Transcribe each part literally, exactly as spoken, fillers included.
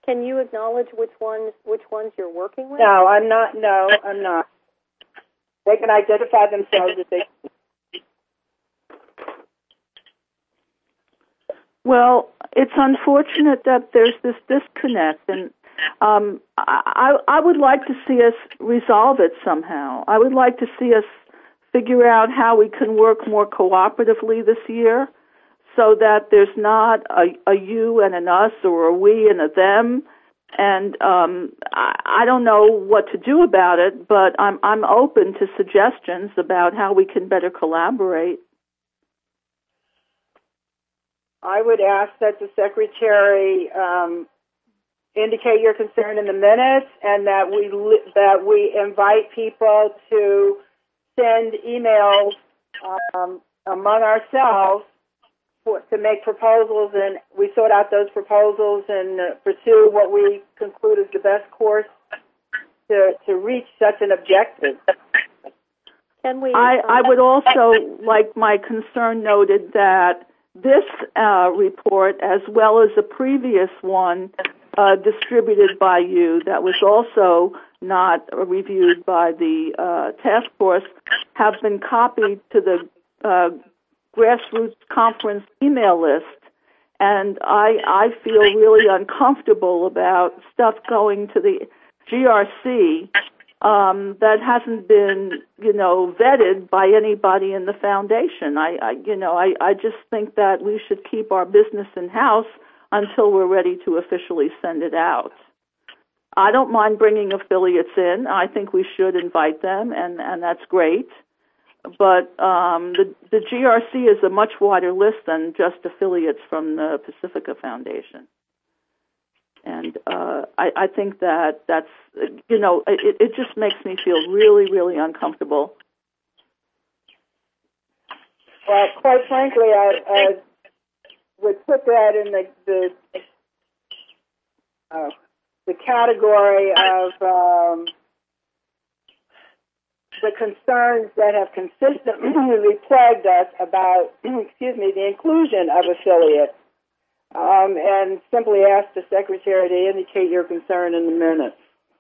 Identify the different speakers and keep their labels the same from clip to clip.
Speaker 1: Can you acknowledge which ones which ones you're working with?
Speaker 2: No, I'm not. No, I'm not. They can identify themselves if they.
Speaker 3: Well, it's unfortunate that there's this disconnect, and um, I, I would like to see us resolve it somehow. I would like to see us figure out how we can work more cooperatively this year so that there's not a, a you and an us or a we and a them. And um, I, I don't know what to do about it, but I'm, I'm open to suggestions about how we can better collaborate.
Speaker 2: I would ask that the Secretary um, indicate your concern in the minutes, and that we that we invite people to send emails um, among ourselves for, to make proposals, and we sort out those proposals and uh, pursue what we conclude is the best course to to reach such an objective.
Speaker 1: Can we?
Speaker 3: I,
Speaker 1: um,
Speaker 3: I would also like my concern noted that this uh, report, as well as a previous one uh, distributed by you that was also not reviewed by the uh, task force, have been copied to the uh, grassroots conference email list. And I, I feel really uncomfortable about stuff going to the G R C Um, that hasn't been, you know, vetted by anybody in the foundation. I, I you know, I, I just think that we should keep our business in-house until we're ready to officially send it out. I don't mind bringing affiliates in. I think we should invite them, and, and that's great. But um, the, the G R C is a much wider list than just affiliates from the Pacifica Foundation. And uh, I, I think that that's, you know, it, it just makes me feel really, really uncomfortable.
Speaker 2: Well, quite frankly, I, I would put that in the the, uh, the category of um, the concerns that have consistently plagued us about, excuse me, the inclusion of affiliates. Um, and simply ask the Secretary to indicate your concern in the minutes.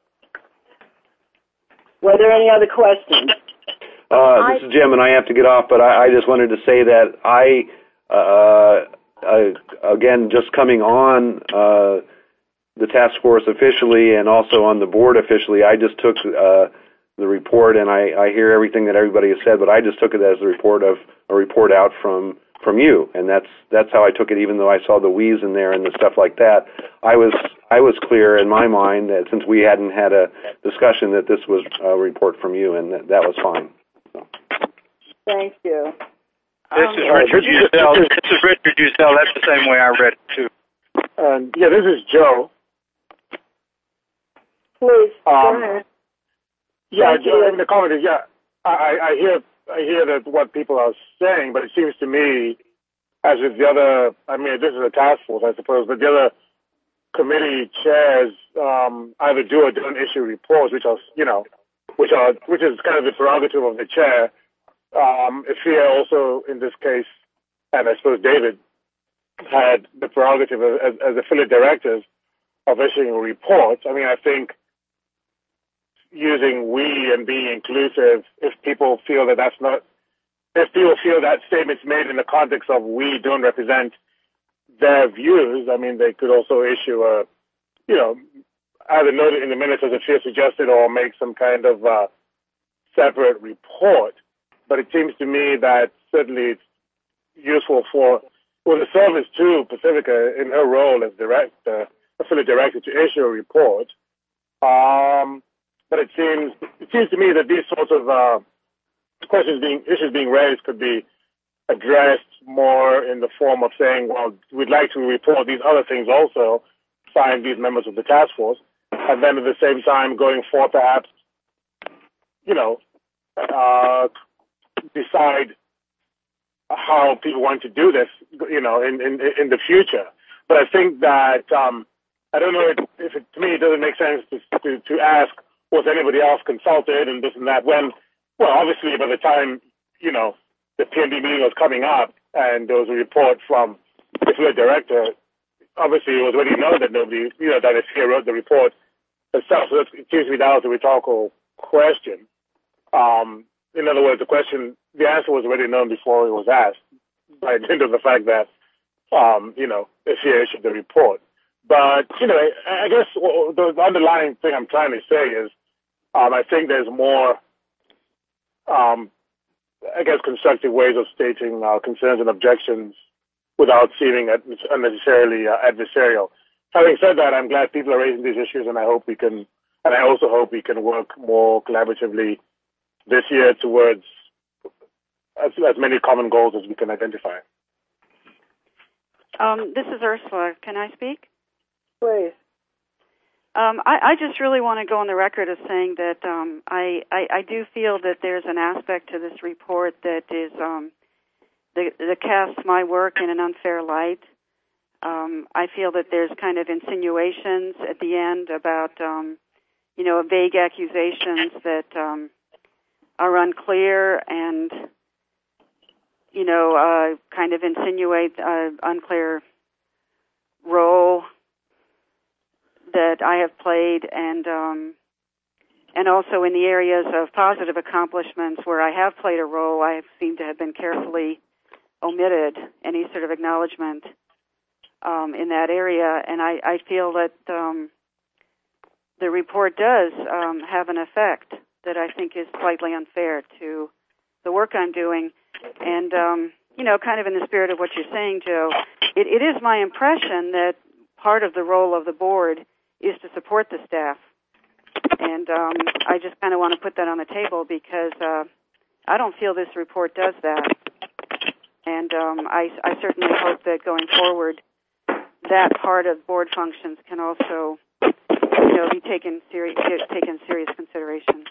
Speaker 2: Were there any other questions?
Speaker 4: Uh, this is Jim, and I have to get off, but I, I just wanted to say that I, uh, uh, again, just coming on uh, the task force officially and also on the board officially, I just took uh, the report, and I, I hear everything that everybody has said, but I just took it as a report of a report out from from you, and that's that's how I took it. Even though I saw the we's in there and the stuff like that, I was I was clear in my mind that since we hadn't had a discussion, that this was a report from you, and that, that was fine. So.
Speaker 2: Thank you.
Speaker 5: This
Speaker 2: um,
Speaker 5: is Richard Usell. This is Richard Usell. That's the same way I read it too.
Speaker 6: Um, yeah, this is Joe.
Speaker 2: Please
Speaker 6: um,
Speaker 2: go ahead.
Speaker 6: Yeah,
Speaker 2: Thank
Speaker 6: Joe.
Speaker 2: you.
Speaker 6: In the comment is, yeah, I, I hear. I hear that what people are saying, but it seems to me, as with the other, I mean, this is a task force, I suppose, but the other committee chairs um, either do or don't issue reports, which are, you know, which are, which is kind of the prerogative of the chair. Um, Ifia also, in this case, and I suppose David, had the prerogative as, as affiliate directors of issuing reports. I mean, I think using we and being inclusive, if people feel that that's not, if people feel that statement's made in the context of we don't represent their views, I mean, they could also issue a, you know, either note it in the minutes as Ifia suggested or make some kind of uh, separate report. But it seems to me that certainly it's useful for, well, the service to Pacifica in her role as director, affiliate director, to issue a report. Um, But it seems it seems to me that these sorts of uh, questions being issues being raised could be addressed more in the form of saying, well, we'd like to report these other things also, find these members of the task force, and then at the same time going for perhaps, you know, uh, decide how people want to do this, you know, in, in, in the future. But I think that, um, I don't know if, if it, to me it doesn't make sense to, to, to ask, was anybody else consulted and this and that, when, well, obviously by the time, you know, the P N D meeting was coming up and there was a report from the affiliate director, obviously it was already known that nobody, you know, that F C A wrote the report itself. So it seems to me that was a rhetorical question. Um, in other words, the question, the answer was already known before it was asked, by dint of the fact that, um, you know, F C A issued the report. But, you know, I guess the underlying thing I'm trying to say is, um, I think there's more, um, I guess, constructive ways of stating uh, concerns and objections without seeming unnecessarily uh, adversarial. Having said that, I'm glad people are raising these issues, and I hope we can, and I also hope we can work more collaboratively this year towards as, as many common goals as we can identify.
Speaker 7: Um, this is Ursula. Can I speak?
Speaker 2: Please.
Speaker 7: Um, I, I just really want to go on the record as saying that um, I, I, I do feel that there's an aspect to this report that is um, that, that casts my work in an unfair light. Um, I feel that there's kind of insinuations at the end about, um, you know, vague accusations that um, are unclear and, you know, uh, kind of insinuate an unclear role that I have played, and um, and also in the areas of positive accomplishments where I have played a role, I seem to have been carefully omitted any sort of acknowledgement um, in that area, and I, I feel that um, the report does um, have an effect that I think is slightly unfair to the work I'm doing, and um, you know, kind of in the spirit of what you're saying, Joe, it, it is my impression that part of the role of the board is to support the staff. And um, I just kind of want to put that on the table because uh, I don't feel this report does that. And um, I, I certainly hope that going forward, that part of board functions can also, you know, be taken serious, taken serious consideration.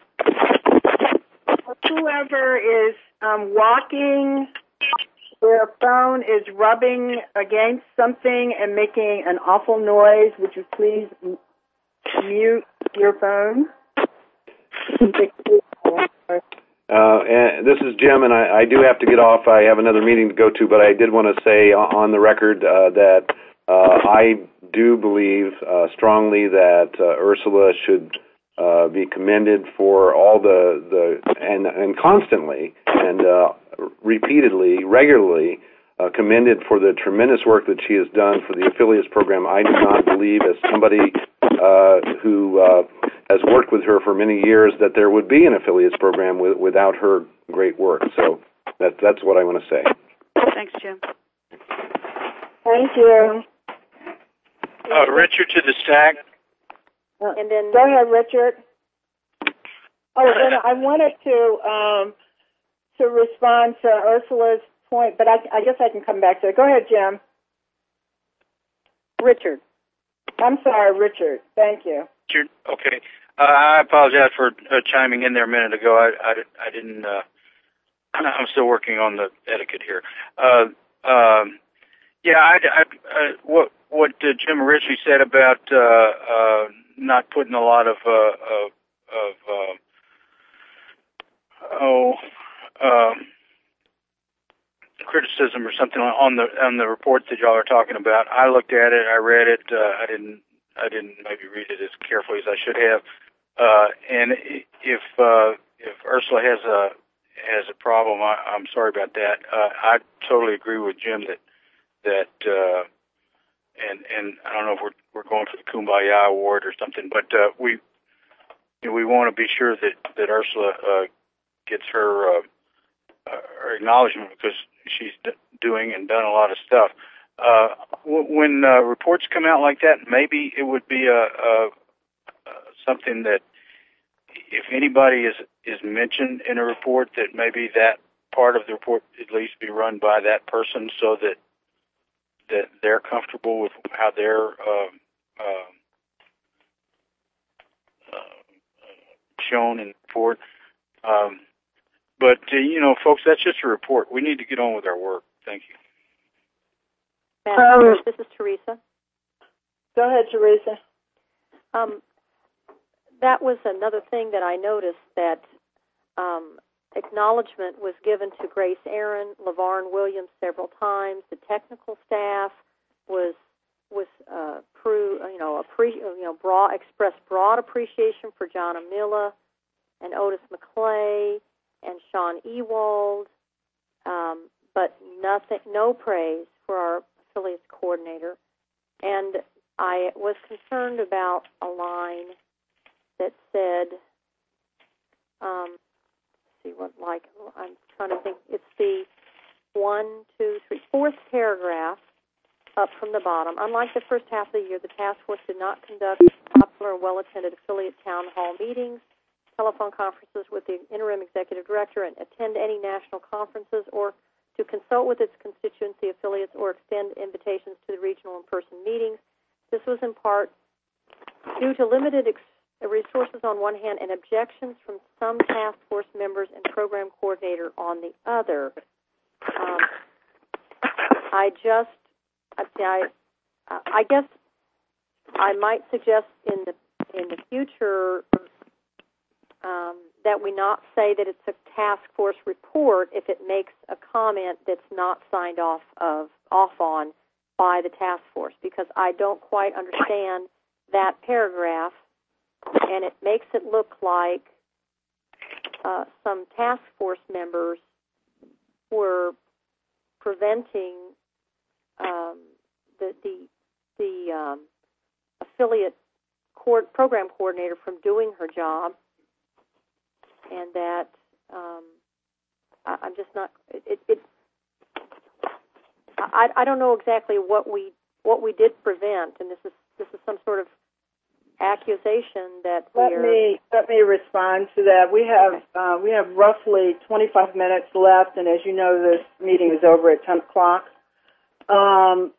Speaker 2: Whoever is um, walking, their phone is rubbing against something and making an awful noise, would you please m- mute your phone?
Speaker 4: Uh, and this is Jim, and I, I do have to get off. I have another meeting to go to, but I did want to say on the record uh, that uh, I do believe uh, strongly that uh, Ursula should uh, be commended for all the, the and, and constantly and uh, repeatedly, regularly uh, commended for the tremendous work that she has done for the affiliates program. I do not believe, as somebody uh, who uh, has worked with her for many years, that there would be an affiliates program with, without her great work. So that, that's what I want to say.
Speaker 7: Thanks, Jim.
Speaker 2: Thank you.
Speaker 5: Uh, Richard to the stack.
Speaker 2: Uh,
Speaker 1: And then
Speaker 2: go ahead, Richard. Oh, then I wanted to um, to respond to Ursula's point, but I, I guess I can come back to it. Go ahead, Jim.
Speaker 1: Richard.
Speaker 2: I'm sorry, Richard. Thank you.
Speaker 5: Richard, okay. Uh, I apologize for uh, chiming in there a minute ago. I, I, I didn't. Uh, I'm still working on the etiquette here. Uh, um, yeah, I, I, I, what what uh, Jim originally said about uh, uh, not putting a lot of uh, of, of uh, oh um, criticism or something on the on the report that y'all are talking about. I looked at it. I read it. Uh, I didn't. I didn't maybe read it as carefully as I should have. Uh, and if uh, if Ursula has a has a problem, I, I'm sorry about that. Uh, I totally agree with Jim that that uh, and and I don't know if we're we're going for the Kumbaya Award or something, but uh, we we want to be sure that that Ursula uh, gets her, uh, uh, her acknowledgement because she's d- doing and done a lot of stuff. Uh, when uh, reports come out like that, maybe it would be a, a, a something that, if anybody is is mentioned in a report, that maybe that part of the report at least be run by that person, so that that they're comfortable with how they're uh, uh, uh, shown in the report. Um, but uh, you know, folks, that's just a report. We need to get on with our work. Thank you.
Speaker 1: Um, this is Teresa.
Speaker 2: Go ahead, Teresa.
Speaker 1: Um, that was another thing that I noticed, that um, acknowledgement was given to Grace Aaron, LaVarn Williams several times. The technical staff was was uh, pro, you know, appre- you know, broad, expressed broad appreciation for John Amila and Otis McClay and Sean Ewald, um, but nothing, no praise for our affiliates coordinator. And I was concerned about a line that said, um, let's see what like I'm trying to think. It's the one, two, three, fourth paragraph up from the bottom. Unlike the first half of the year, the task force did not conduct popular and well-attended affiliate town hall meetings, telephone conferences with the interim executive director, and attend any national conferences, or to consult with its constituency affiliates or extend invitations to the regional in-person meetings. This was in part due to limited ex- resources on one hand and objections from some task force members and program coordinator on the other. Um, I just, I, I guess I might suggest in the in the future um, that we not say that it's a task force report if it makes a comment that's not signed off of off on by the task force, because I don't quite understand that paragraph, and it makes it look like uh, some task force members were preventing um, the the, the um, affiliate co- program coordinator from doing her job, and that um, I, I'm just not. It, it, it I, I don't know exactly what we what we did prevent, and this is this is some sort of accusation that
Speaker 2: let
Speaker 1: we're.
Speaker 2: me let me respond to that. We have
Speaker 1: Okay.
Speaker 2: uh, we have roughly twenty-five minutes left, and as you know, this meeting is over at ten o'clock. Um,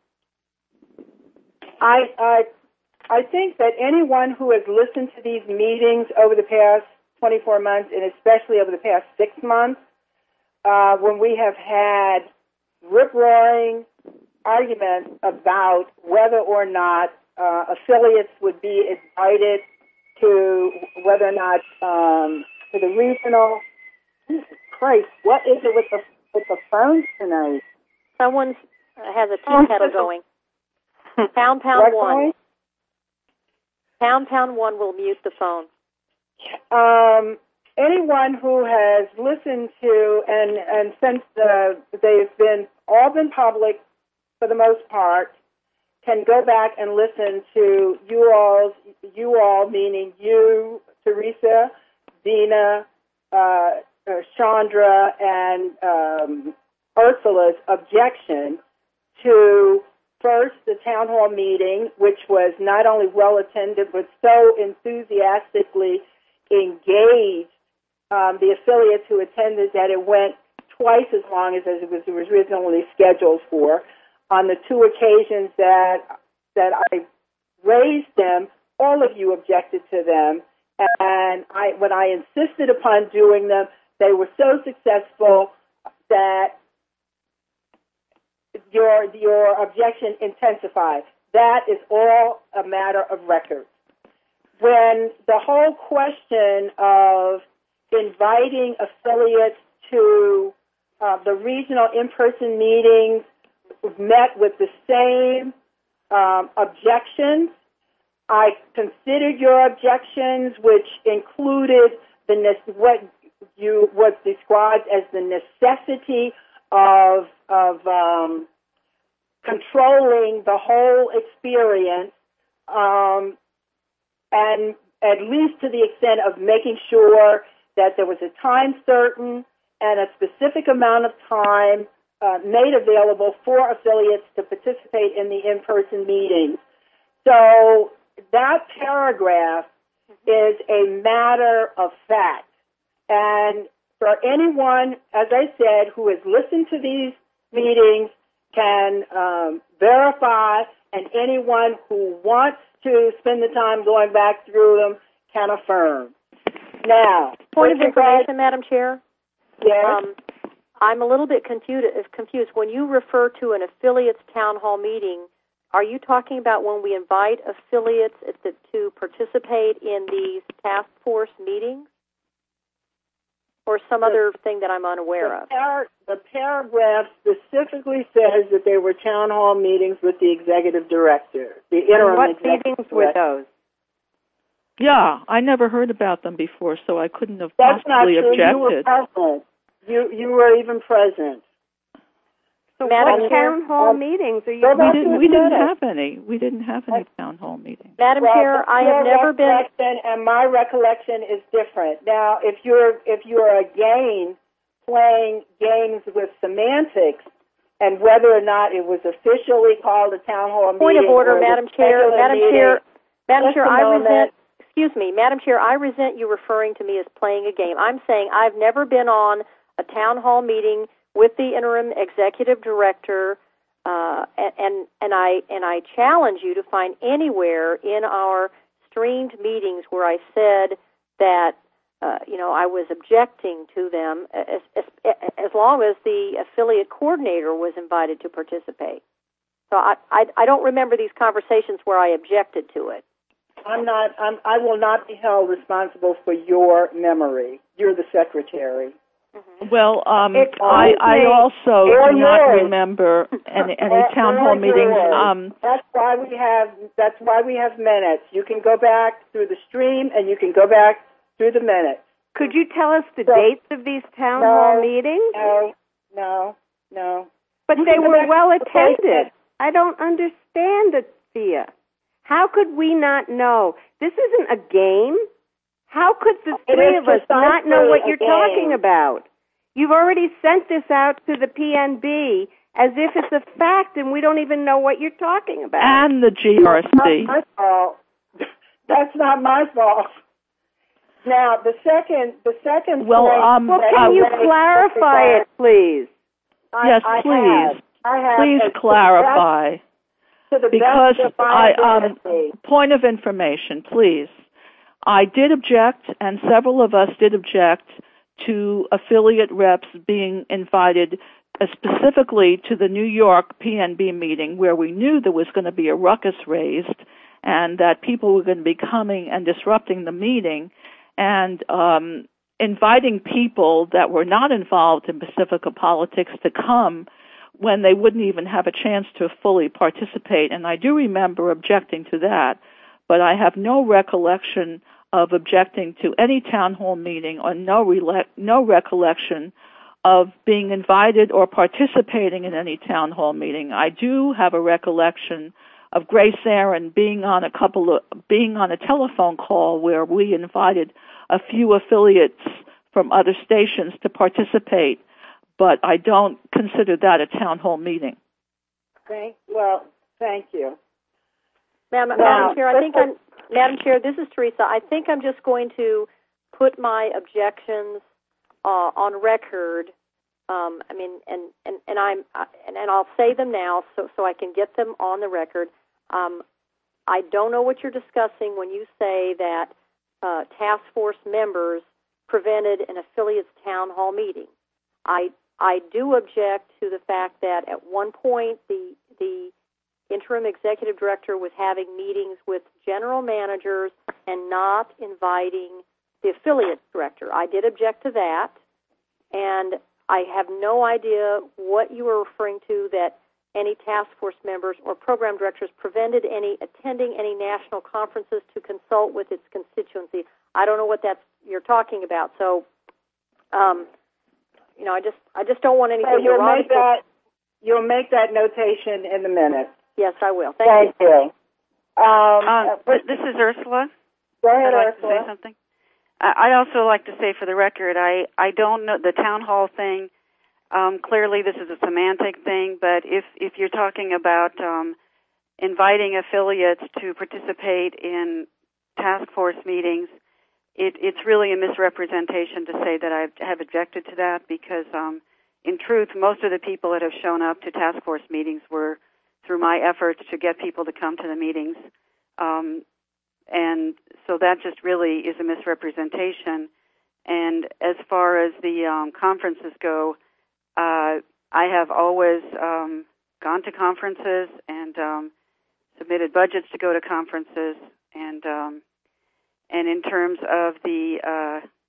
Speaker 2: I I I think that anyone who has listened to these meetings over the past twenty-four months, and especially over the past six months, uh, when we have had rip-roaring arguments about whether or not uh, affiliates would be invited to whether or not um, to the regional. Jesus Christ, what is it with the with the phones tonight?
Speaker 1: Someone uh, has a tea kettle going. Pound pound
Speaker 2: What
Speaker 1: one.
Speaker 2: going?
Speaker 1: Pound pound one will mute the phone.
Speaker 2: Um, anyone who has listened to and and since uh, they've been all been public for the most part, can go back and listen to you all's you all meaning you, Teresa, Dina, uh, uh, Chandra, and um, Ursula's objection to first the town hall meeting, which was not only well attended but so enthusiastically engaged um, the affiliates who attended that it went twice as long as, as it was originally scheduled for. On the two occasions that that I raised them, all of you objected to them, and I, when I insisted upon doing them, they were so successful that your your objection intensified. That is all a matter of record. When the whole question of inviting affiliates to uh, the regional in-person meetings met with the same um, objections, I considered your objections, which included the ne- what you was described as the necessity of of um, controlling the whole experience, um, and at least to the extent of making sure that there was a time certain and a specific amount of time uh, made available for affiliates to participate in the in-person meetings. So that paragraph is a matter of fact. And for anyone, as I said, who has listened to these meetings can um, verify, and anyone who wants to spend the time going back through them can affirm. Now,
Speaker 1: Point of
Speaker 2: regard-
Speaker 1: information, Madam Chair.
Speaker 2: Yes.
Speaker 1: Um, I'm a little bit confused. Confused when you refer to an affiliates town hall meeting. Are you talking about when we invite affiliates to participate in these task force meetings? or some other thing that I'm unaware
Speaker 2: the
Speaker 1: of?
Speaker 2: Par- the paragraph specifically says that they were town hall meetings with the executive director, the interim
Speaker 8: What
Speaker 2: executive
Speaker 8: meetings
Speaker 2: director.
Speaker 8: were those?
Speaker 3: Yeah, I never heard about them before, so I couldn't have
Speaker 2: That's not
Speaker 3: possibly
Speaker 2: true. You were
Speaker 3: objected.
Speaker 2: present. You you were even present.
Speaker 8: So
Speaker 1: Madam
Speaker 8: what
Speaker 1: Chair,
Speaker 8: town hall
Speaker 2: um,
Speaker 8: meetings are you
Speaker 2: go
Speaker 3: We
Speaker 2: back
Speaker 8: talking
Speaker 2: to
Speaker 3: didn't.
Speaker 2: the
Speaker 3: We didn't
Speaker 2: minutes.
Speaker 3: have any. We didn't have any town hall meetings.
Speaker 1: Madam
Speaker 2: Well,
Speaker 1: Chair, I have
Speaker 2: your
Speaker 1: never been.
Speaker 2: recollection and my recollection is different. Now, if you're if you're again playing games with semantics and whether or not it was officially called a town hall
Speaker 1: Point
Speaker 2: meeting,
Speaker 1: of order,
Speaker 2: or it was
Speaker 1: Madam
Speaker 2: a
Speaker 1: Chair.
Speaker 2: regular
Speaker 1: Madam
Speaker 2: meeting,
Speaker 1: Chair. Madam
Speaker 2: just
Speaker 1: Chair,
Speaker 2: a
Speaker 1: I
Speaker 2: moment.
Speaker 1: resent. Excuse me, Madam Chair, I resent you referring to me as playing a game. I'm saying I've never been on a town hall meeting with the interim executive director, uh, and, and and I and I challenge you to find anywhere in our streamed meetings where I said that uh, you know I was objecting to them, as, as as long as the affiliate coordinator was invited to participate. So I I, I don't remember these conversations where I objected to it.
Speaker 2: I'm not. I'm, I will not be held responsible for your memory. You're the secretary.
Speaker 3: Well, um,
Speaker 8: Excuse
Speaker 3: I, I
Speaker 8: me.
Speaker 3: also
Speaker 2: Or
Speaker 3: do not
Speaker 2: yours.
Speaker 3: remember any, any
Speaker 2: Or-
Speaker 3: town
Speaker 2: or
Speaker 3: hall meetings.
Speaker 2: yours.
Speaker 3: Um,
Speaker 2: That's why we have. That's why we have minutes. You can go back through the stream, and you can go back through the minutes.
Speaker 8: Could you tell us the
Speaker 2: So-
Speaker 8: dates of these town
Speaker 2: No,
Speaker 8: hall meetings?
Speaker 2: No, no, no.
Speaker 8: But
Speaker 2: You
Speaker 8: they
Speaker 2: can go
Speaker 8: were
Speaker 2: back
Speaker 8: well
Speaker 2: to the place
Speaker 8: attended.
Speaker 2: that-
Speaker 8: I don't understand it, Thea. How could we not know? This isn't a game. How could the
Speaker 2: It
Speaker 8: three
Speaker 2: is
Speaker 8: of us not know
Speaker 2: precisely
Speaker 8: what
Speaker 2: a
Speaker 8: you're
Speaker 2: game.
Speaker 8: talking about? You've already sent this out to the P N B as if it's a fact, and we don't even know what you're talking about.
Speaker 3: and the G R C.
Speaker 2: That's not my fault. That's not my fault. Now, the second, the second
Speaker 3: Well,
Speaker 2: point
Speaker 3: um,
Speaker 8: well,
Speaker 2: that
Speaker 8: can
Speaker 3: uh,
Speaker 8: you
Speaker 2: raised
Speaker 8: clarify
Speaker 2: was
Speaker 8: it, please?
Speaker 2: I,
Speaker 3: Yes,
Speaker 2: I
Speaker 3: please.
Speaker 2: Have, I have,
Speaker 3: Please
Speaker 2: as to the
Speaker 3: clarify.
Speaker 2: best- To the
Speaker 3: Because
Speaker 2: best of
Speaker 3: I,
Speaker 2: my
Speaker 3: um,
Speaker 2: ability.
Speaker 3: point of information, please. I did object, and several of us did object to affiliate reps being invited uh, specifically to the New York P N B meeting where we knew there was going to be a ruckus raised and that people were going to be coming and disrupting the meeting, and um, inviting people that were not involved in Pacifica politics to come when they wouldn't even have a chance to fully participate. And I do remember objecting to that, but I have no recollection of objecting to any town hall meeting or no rele- no recollection of being invited or participating in any town hall meeting. I do have a recollection of Grace Aaron being on a couple of being on a telephone call where we invited a few affiliates from other stations to participate, but I don't consider that a town hall meeting.
Speaker 2: Thank, well, thank you.
Speaker 1: Madam,
Speaker 2: Now,
Speaker 1: Madam Chair, I think
Speaker 2: let's-
Speaker 1: I'm, Madam Chair, this is Teresa. I think I'm just going to put my objections uh, on record. Um, I mean, and, and, and I'm uh, and, and I'll say them now so so I can get them on the record. Um, I don't know what you're discussing when you say that uh, task force members prevented an affiliate's town hall meeting. I I do object to the fact that at one point the the interim executive director was having meetings with general managers and not inviting the affiliate director. I did object to that, and I have no idea what you were referring to, that any task force members or program directors prevented any attending any national conferences to consult with its constituency. I don't know what that's you're talking about. So, um, you know, I just I just don't want anything
Speaker 2: So you'll
Speaker 1: erotic.
Speaker 2: make that you'll make that notation in the minutes.
Speaker 1: Yes, I will. Thank,
Speaker 2: Thank
Speaker 1: you.
Speaker 2: you. Um,
Speaker 7: Uh,
Speaker 2: uh,
Speaker 7: this is Ursula.
Speaker 2: go ahead,
Speaker 7: I'd like
Speaker 2: Ursula.
Speaker 7: to say something. I- I'd also like to say for the record, I, I don't know the town hall thing. Um, clearly, this is a semantic thing, but if, if you're talking about um, inviting affiliates to participate in task force meetings, it, it's really a misrepresentation to say that I have objected to that because, um, in truth, most of the people that have shown up to task force meetings were through my efforts to get people to come to the meetings. Um, and so that just really is a misrepresentation. And as far as the um, conferences go, uh, I have always um, gone to conferences and um, submitted budgets to go to conferences. And um, and in terms of the uh,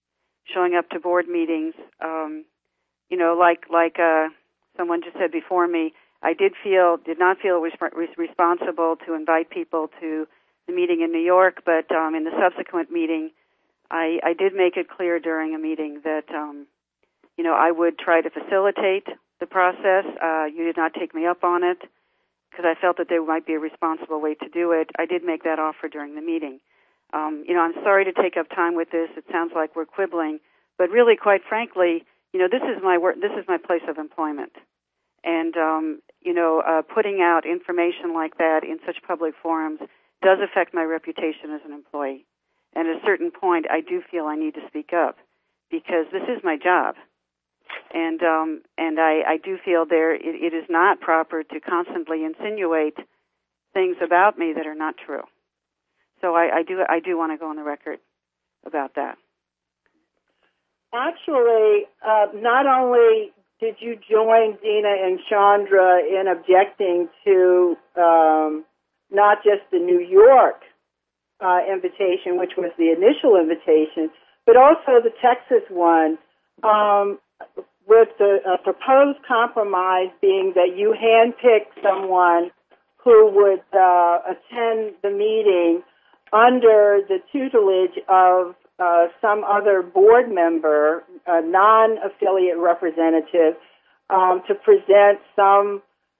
Speaker 7: showing up to board meetings. Um, you know, like like uh, someone just said before me, I did feel did not feel was responsible to invite people to the meeting in New York, but um, in the subsequent meeting, I, I did make it clear during a meeting that um, you know I would try to facilitate the process. Uh, you did not take me up on it because I felt that there might be a responsible way to do it. I did make that offer during the meeting. Um, you know, I'm sorry to take up time with this. It sounds like we're quibbling, but really, quite frankly, you know, this is my work. This is my place of employment, and um, you know, uh, putting out information like that in such public forums does affect my reputation as an employee. And at a certain point, I do feel I need to speak up because this is my job. And um, and I, I do feel there it, it is not proper to constantly insinuate things about me that are not true. So I, I do I do want to go on the record about that.
Speaker 2: Actually, uh, not only did you join Dina and Chandra in objecting to um, not just the New York uh, invitation, which was the initial invitation, but also the Texas one, um, with the uh, proposed compromise being that you handpick someone who would uh, attend the meeting under the tutelage of uh, some other board member, a non-affiliate representative, um, to present some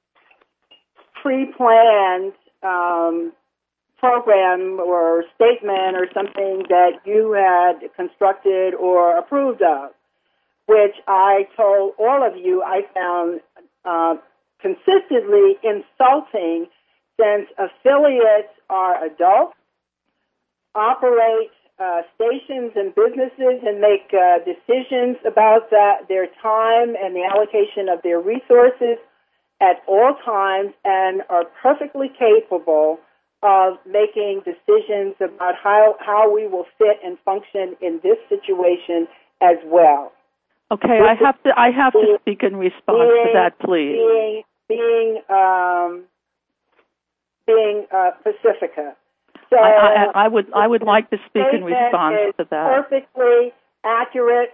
Speaker 2: pre-planned um, program or statement or something that you had constructed or approved of, which I told all of you I found uh, consistently insulting, since affiliates are adults, operate uh, stations and businesses and make uh, decisions about that, their time and the allocation of their resources at all times, and are perfectly capable of making decisions about how, how we will fit and function in this situation as well.
Speaker 3: Okay, I have to I have to speak in response
Speaker 2: being,
Speaker 3: to that, please.
Speaker 2: Being being um, being uh, Pacifica. So
Speaker 3: I, I, I would I would like to speak in response
Speaker 2: is
Speaker 3: to that.
Speaker 2: Perfectly accurate,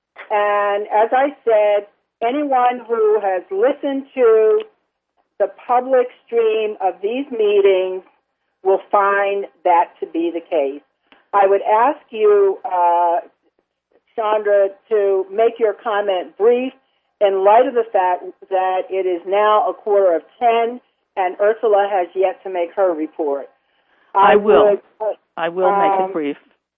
Speaker 2: and as I said, anyone who has listened to the public stream of these meetings will find that to be the case. I would ask you, uh, Chandra, to make your comment brief in light of the fact that it is now a quarter of ten and Ursula has yet to make her report. I,
Speaker 3: I will.
Speaker 2: Would, uh,
Speaker 3: I will
Speaker 2: um,
Speaker 3: make it brief.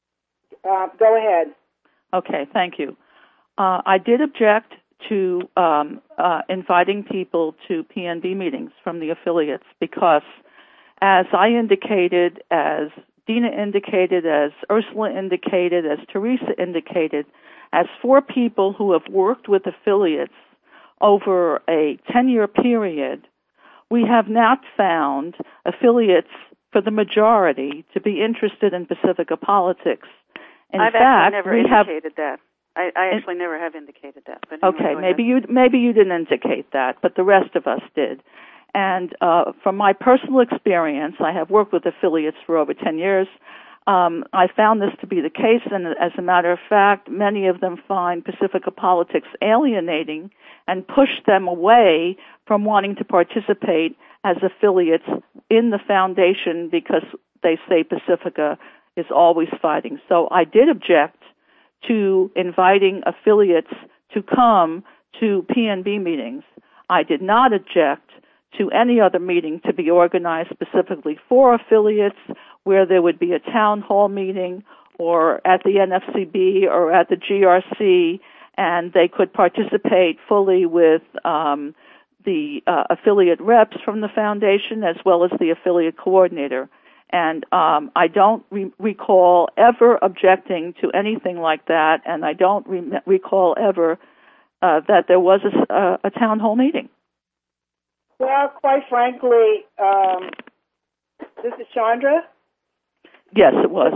Speaker 2: Uh, go ahead.
Speaker 3: Okay, thank you. Uh, I did object to um, uh, inviting people to P N B meetings from the affiliates because, as I indicated, as Dina indicated, as Ursula indicated, as Teresa indicated, as four people who have worked with affiliates over a ten-year period, we have not found affiliates, for the majority, to be interested in Pacifica politics. In
Speaker 7: I've
Speaker 3: fact,
Speaker 7: actually never
Speaker 3: we
Speaker 7: indicated
Speaker 3: have,
Speaker 7: that. I, I actually in, never have indicated that. But anyway,
Speaker 3: okay, maybe you maybe you didn't indicate that, but the rest of us did. And uh, from my personal experience, I have worked with affiliates for over ten years. Um, I found this to be the case, and as a matter of fact, many of them find Pacifica politics alienating and push them away from wanting to participate as affiliates in the foundation because they say Pacifica is always fighting. So I did object to inviting affiliates to come to P N B meetings. I did not object to any other meeting to be organized specifically for affiliates, where there would be a town hall meeting or at the N F C B or at the G R C, and they could participate fully with um, the uh, affiliate reps from the foundation as well as the affiliate coordinator. And um, I don't re- recall ever objecting to anything like that, and I don't re- recall ever uh, that there was a, a, a town hall meeting.
Speaker 2: Well, quite frankly, um, this is Chandra?
Speaker 3: Yes, it was.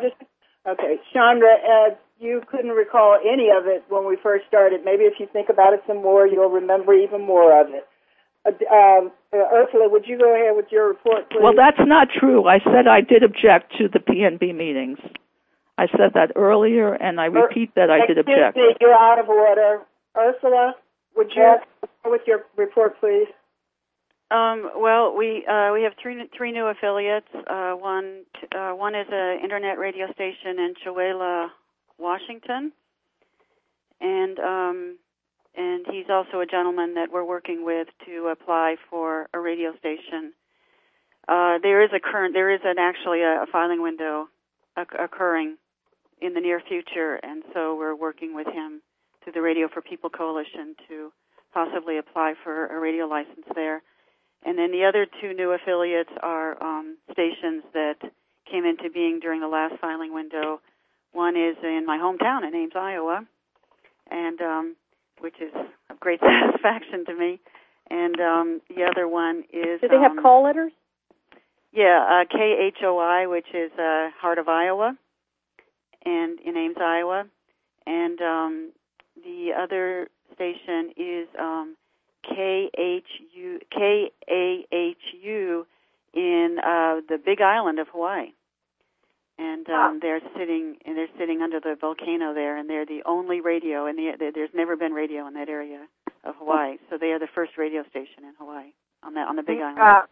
Speaker 2: Okay, Chandra, uh, you couldn't recall any of it when we first started. Maybe if you think about it some more, you'll remember even more of it. Uh, um, uh, Ursula, would you go ahead with your report, please?
Speaker 3: Well, that's not true. I said I did object to the P N B meetings. I said that earlier, and I repeat that I did
Speaker 2: Excuse
Speaker 3: object.
Speaker 2: me, you're out of order. Ursula, would you
Speaker 8: Yes.
Speaker 2: go with your report, please?
Speaker 7: Um, well, we uh, we have three three new affiliates. Uh, one uh, one is an internet radio station in Cholla, Washington, and um, and he's also a gentleman that we're working with to apply for a radio station. Uh, there is a current there is an actually a, a filing window oc- occurring in the near future, and so we're working with him through the Radio for People Coalition to possibly apply for a radio license there. And then the other two new affiliates are um, stations that came into being during the last filing window. One is in my hometown in Ames, Iowa, and um, which is of great satisfaction to me. And um, the other one is...
Speaker 1: Do they have
Speaker 7: um,
Speaker 1: call letters?
Speaker 7: Yeah, uh, K H O I, which is uh, Heart of Iowa, and in Ames, Iowa. And um, the other station is... Um, K H U K A H U in uh, the Big Island of Hawaii, and um, they're sitting and they're sitting under the volcano there, and they're the only radio, and the, there's never been radio in that area of Hawaii, so they are the first radio station in Hawaii on the on the Big Island.
Speaker 8: Uh,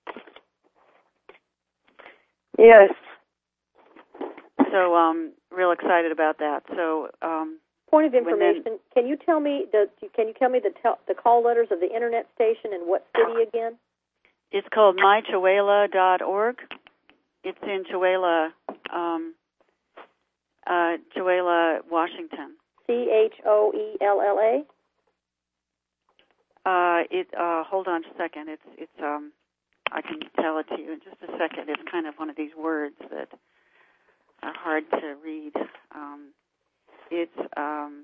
Speaker 8: yes.
Speaker 7: So um, real excited about that. So. Um,
Speaker 1: Point of
Speaker 7: then-
Speaker 1: information: Can you tell me the Can you tell me the tel- the call letters of the internet station and what city again?
Speaker 7: It's called my cholla dot org. It's in Cholla, um, uh, Cholla, Washington.
Speaker 1: C H O E L L A.
Speaker 7: Uh, it. Uh, hold on a second. It's. It's. Um, I can tell it to you in just a second. It's kind of one of these words that are hard to read. Um, it's um,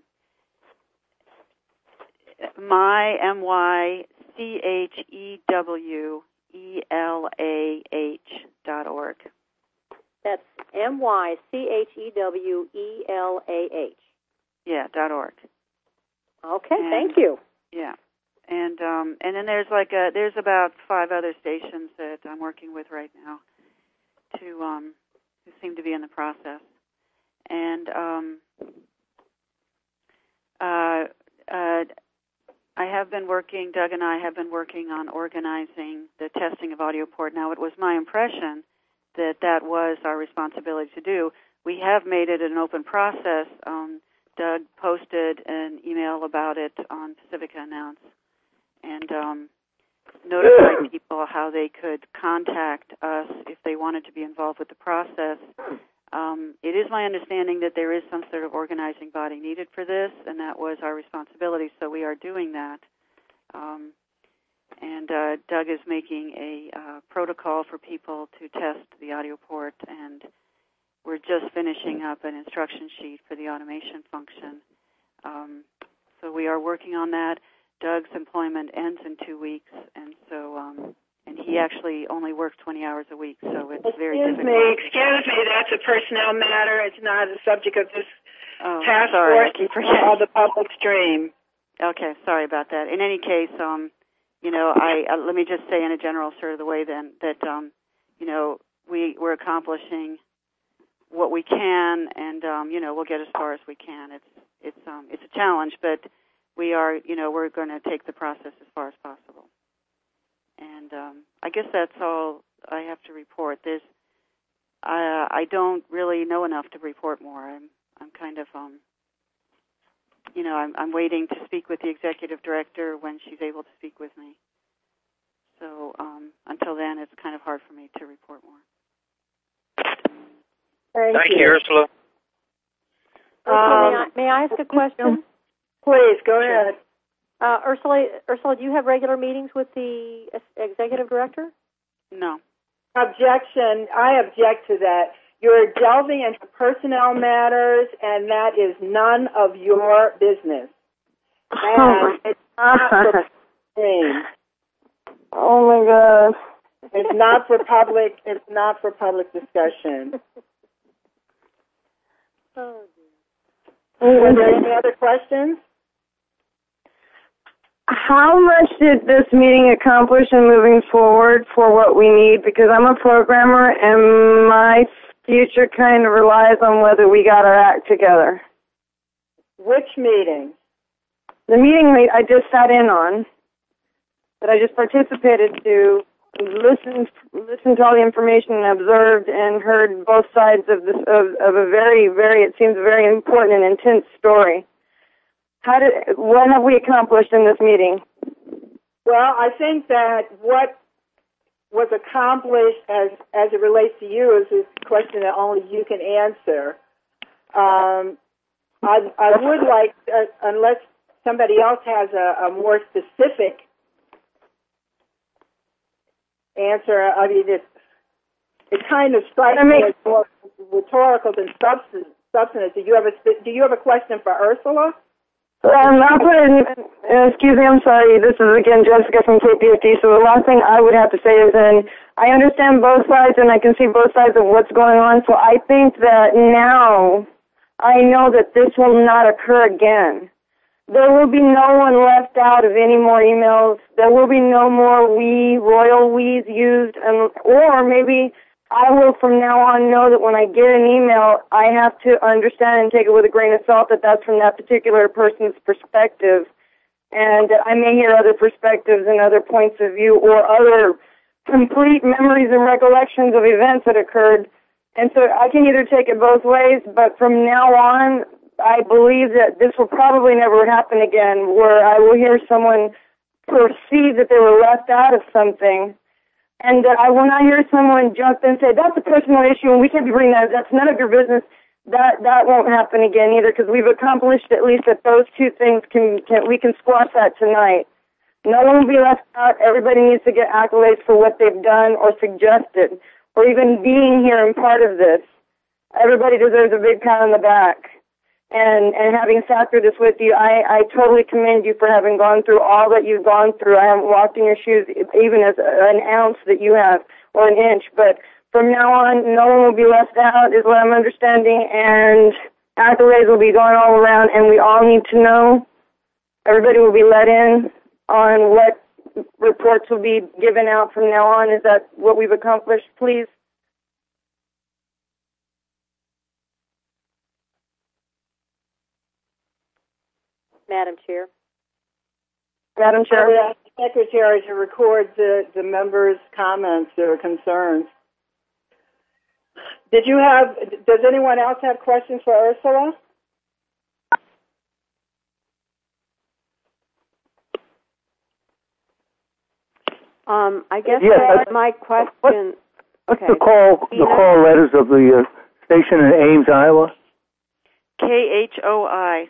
Speaker 7: my M Y C H E W E L A H dot org.
Speaker 1: That's M Y C H E W E L A H.
Speaker 7: Yeah, dot org.
Speaker 1: Okay,
Speaker 7: And-
Speaker 1: thank you.
Speaker 7: Yeah, and um, and then there's like a there's about five other stations that I'm working with right now, to um, who seem to be in the process, and um, uh, uh, I have been working. Doug and I have been working on organizing the testing of AudioPort. Now, it was my impression that that was our responsibility to do. We have made it an open process. Um, Doug posted an email about it on Pacifica Announce and um, notified people how they could contact us if they wanted to be involved with the process. Um, it is my understanding that there is some sort of organizing body needed for this, and that was our responsibility, so we are doing that. Um, and uh, Doug is making a uh, protocol for people to test the AudioPort, and we're just finishing up an instruction sheet for the automation function. Um, so we are working on that. Doug's employment ends in two weeks, and so um, and he actually only works twenty hours a week, so it's very
Speaker 2: Excuse
Speaker 7: difficult.
Speaker 2: me, excuse me, that's a personnel matter. It's not a subject of this
Speaker 7: Oh,
Speaker 2: task
Speaker 7: sorry, I
Speaker 2: force
Speaker 7: keep
Speaker 2: or
Speaker 7: forgetting.
Speaker 2: the public stream.
Speaker 7: Okay, sorry about that. In any case, um, you know, I uh, let me just say in a general sort of the way then that um, you know, we we're accomplishing what we can, and um, you know, we'll get as far as we can. It's it's um, it's a challenge, but we are, you know, we're going to take the process as far as possible. And um, I guess that's all I have to report. There's, I I don't really know enough to report more. I'm I'm kind of um, you know, I'm I'm waiting to speak with the executive director when she's able to speak with me. So um, until then, it's kind of hard for me to report more.
Speaker 2: Thank,
Speaker 5: Thank you, Ursula.
Speaker 1: Ursula, may, I,
Speaker 2: Um,
Speaker 1: may I ask a question?
Speaker 2: Please, go ahead.
Speaker 1: Uh, Ursula, Ursula, do you have regular meetings with the ex- executive director?
Speaker 7: No.
Speaker 2: Objection. I object to that. You're delving into personnel matters, and that is none of your business. And it's not for stream.
Speaker 8: Oh my God.
Speaker 2: It's not for public. It's not for public discussion.
Speaker 1: Oh,
Speaker 2: Were there any other questions?
Speaker 8: How much did this meeting accomplish in moving forward for what we need? Because I'm a programmer and my
Speaker 9: future kind of relies on whether we got our act together.
Speaker 2: Which meeting?
Speaker 9: The meeting I just sat in on, that I just participated to, listened listened to all the information and observed and heard both sides of this of, of a very, very, it seems a very important and intense story. How did what have we accomplished in this meeting?
Speaker 2: Well, I think that what was accomplished as as it relates to you is a question that only you can answer. Um, I I would like, uh, unless somebody else has a, a more specific answer. I mean, it it kind of strikes me as more rhetorical than substance. Substance. Do you have a Do you have a question for Ursula?
Speaker 9: Um, I'll put in, uh, excuse me, I'm sorry, this is again Jessica from K P F D, so the last thing I would have to say is then I understand both sides and I can see both sides of what's going on, so I think that now I know that this will not occur again. There will be no one left out of any more emails. There will be no more we, royal we's used, and, or maybe I will from now on know that when I get an email, I have to understand and take it with a grain of salt that that's from that particular person's perspective, and that I may hear other perspectives and other points of view or other complete memories and recollections of events that occurred. And so I can either take it both ways, but from now on, I believe that this will probably never happen again, where I will hear someone perceive that they were left out of something, and that I will not hear someone jump in and say, that's a personal issue and we can't be bringing that, that's none of your business. That that won't happen again either, because we've accomplished at least that those two things can, can, we can squash that tonight. No one will be left out. Everybody needs to get accolades for what they've done or suggested, or even being here and part of this. Everybody deserves a big pat on the back. And and having sat through this with you, I, I totally commend you for having gone through all that you've gone through. I haven't walked in your shoes even as an ounce that you have, or an inch. But from now on, no one will be left out, is what I'm understanding, and accolades will be going all around, and we all need to know. Everybody will be let in on what reports will be given out from now on. Is that what we've accomplished, please?
Speaker 1: Madam Chair.
Speaker 9: Madam Chair.
Speaker 2: I would ask the Secretary to record the, the members' comments or concerns. Did you have, does anyone else have questions for Ursula?
Speaker 8: Um, I guess
Speaker 10: yes,
Speaker 8: that's my question.
Speaker 10: What, what's
Speaker 8: okay.
Speaker 10: the call the call letters of the uh, station in Ames, Iowa?
Speaker 7: K H O I.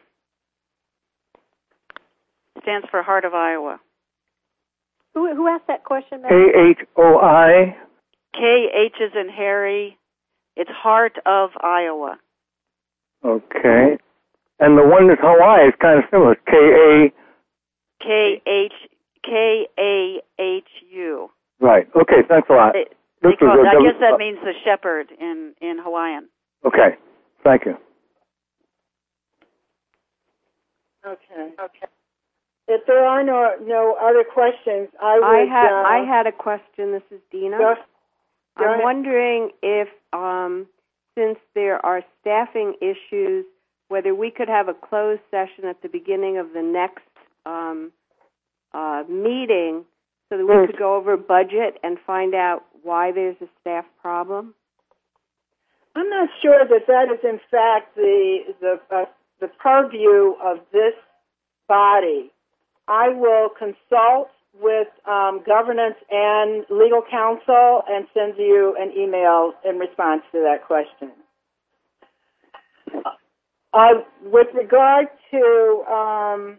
Speaker 7: Stands for Heart of Iowa.
Speaker 1: Who who asked that question?
Speaker 10: K H O I.
Speaker 7: K H is in Harry. It's Heart of Iowa.
Speaker 10: Okay. And the one in Hawaii is kind of similar. K A.
Speaker 7: K H K A H U.
Speaker 10: Right. Okay. Thanks a lot.
Speaker 7: They, they call, I guess that means the shepherd in in Hawaiian.
Speaker 10: Okay. Thank you.
Speaker 2: Okay. Okay. If there are no no other questions, I would.
Speaker 8: I had
Speaker 2: uh,
Speaker 8: I had a question. This is Dina.
Speaker 2: Go, go
Speaker 8: I'm
Speaker 2: ahead.
Speaker 8: wondering if, um, since there are staffing issues, whether we could have a closed session at the beginning of the next um, uh, meeting, so that we
Speaker 2: Mm.
Speaker 8: could go over budget and find out why there's a staff problem.
Speaker 2: I'm not sure that that is in fact the the uh, the purview of this body. I will consult with um, governance and legal counsel and send you an email in response to that question. Uh, with regard to um,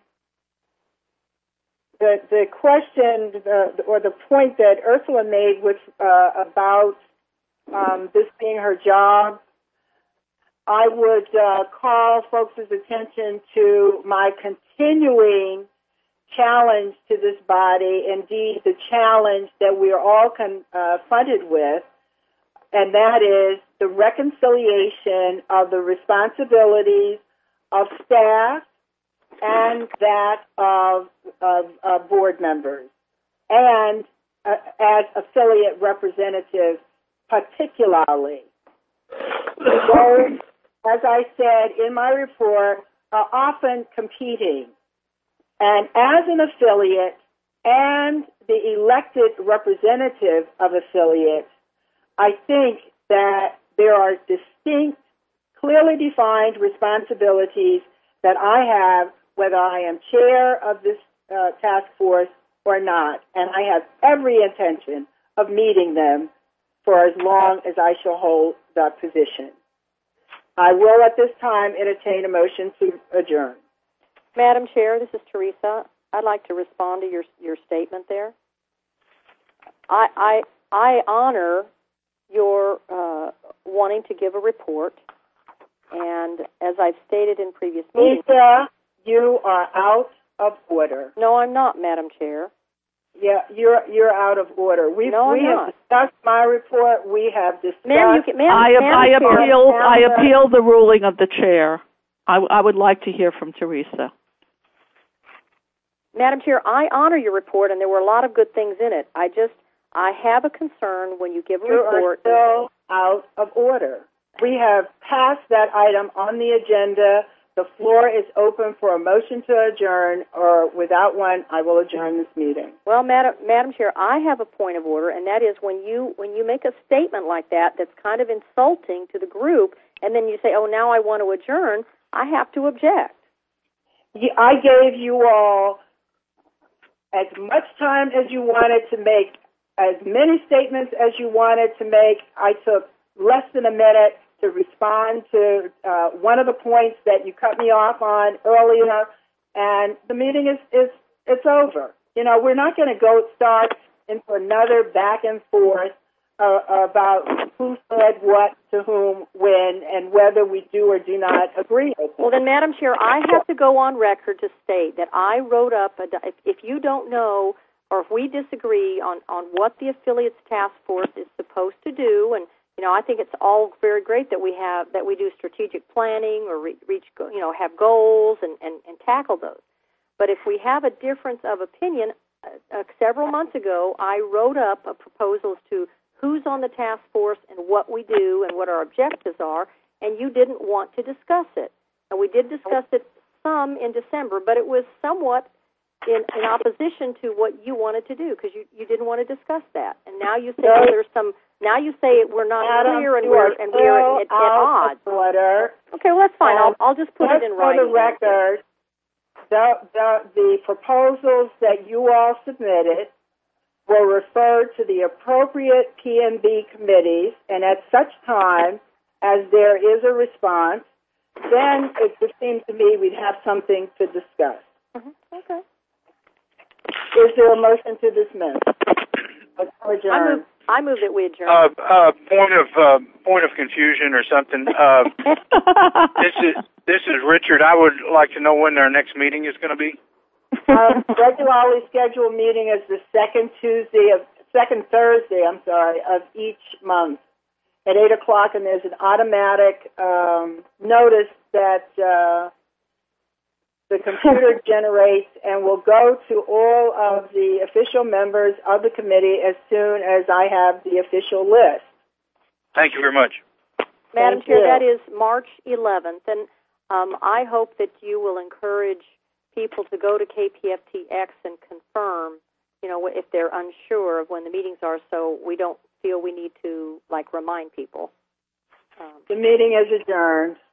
Speaker 2: the the question the, or the point that Ursula made with uh, about um, this being her job, I would uh, call folks' attention to my continuing challenge to this body, indeed the challenge that we are all confronted uh, with, and that is the reconciliation of the responsibilities of staff and that of, of uh, board members, and uh, as affiliate representatives particularly. the goals, as I said in my report, are often competing. And as an affiliate and the elected representative of affiliates, I think that there are distinct, clearly defined responsibilities that I have, whether I am chair of this uh, task force or not. And I have every intention of meeting them for as long as I shall hold that position. I will at this time entertain a motion to adjourn.
Speaker 1: Madam Chair, this is Teresa. I'd like to respond to your your statement there. I I, I honor your uh, wanting to give a report, and as I've stated in previous meetings...
Speaker 2: Lisa, you are out of order.
Speaker 1: No, I'm not, Madam Chair.
Speaker 2: Yeah, you're you're out of order. We've,
Speaker 1: no, I'm
Speaker 2: we have
Speaker 1: not.
Speaker 2: discussed my report. We have discussed...
Speaker 1: Ma'am, you can, ma'am,
Speaker 3: I,
Speaker 1: ma'am,
Speaker 3: I appeal.
Speaker 1: Chair,
Speaker 3: I appeal the ruling of the chair. I, I would like to hear from Teresa.
Speaker 1: Madam Chair, I honor your report, and there were a lot of good things in it. I just, I have a concern when you give a
Speaker 2: you
Speaker 1: report.
Speaker 2: You are still out of order. We have passed that item on the agenda. The floor is open for a motion to adjourn, or without one, I will adjourn this meeting.
Speaker 1: Well, Madam, Madam Chair, I have a point of order, and that is when you when you make a statement like that that's kind of insulting to the group, and then you say, oh, now I want to adjourn, I have to object.
Speaker 2: I gave you all as much time as you wanted to make as many statements as you wanted to make. I took less than a minute to respond to uh, one of the points that you cut me off on earlier, and the meeting is, is it's over. You know, we're not going to go start into another back and forth uh, about who said what to whom when and whether we do or do not agree with it.
Speaker 1: Well, then, Madam Chair, I have to go on record to state that I wrote up, a, if, if you don't know or if we disagree on, on what the affiliates task force is supposed to do, and you know, I think it's all very great that we have that we do strategic planning or re- reach, you know, have goals and, and, and tackle those. But if we have a difference of opinion, uh, uh, several months ago, I wrote up a proposals to who's on the task force and what we do and what our objectives are, and you didn't want to discuss it. And we did discuss it some in December, but it was somewhat in, in opposition to what you wanted to do because you, you didn't want to discuss that. And now you say well, there's some. Now you say we're not
Speaker 2: Adam,
Speaker 1: clear and we're and we're at, at odds.
Speaker 2: Order.
Speaker 1: Okay, well that's fine. I'll I'll just put
Speaker 2: just
Speaker 1: it in writing.
Speaker 2: For the record, the, the the proposals that you all submitted were referred to the appropriate P M B committees, and at such time as there is a response, then it would seem to me we'd have something to discuss.
Speaker 1: Mm-hmm. Okay.
Speaker 2: Is there a motion to dismiss?
Speaker 1: I move, I move that we adjourn.
Speaker 5: Uh, uh, point of uh, point of confusion or something. Uh, this is this is Richard. I would like to know when our next meeting is going to be.
Speaker 2: Our regularly scheduled meeting is the second Tuesday of second Thursday. I'm sorry of each month at eight o'clock, and there's an automatic um, notice that. Uh, The computer generates and will go to all of the official members of the committee as soon as I have the official list.
Speaker 5: Thank you very much.
Speaker 1: Madam
Speaker 2: Thank
Speaker 1: Chair,
Speaker 2: you.
Speaker 1: that is March eleventh, and um, I hope that you will encourage people to go to K P F T X and confirm, you know, if they're unsure of when the meetings are, so we don't feel we need to, like, remind people. Um,
Speaker 2: the meeting is adjourned.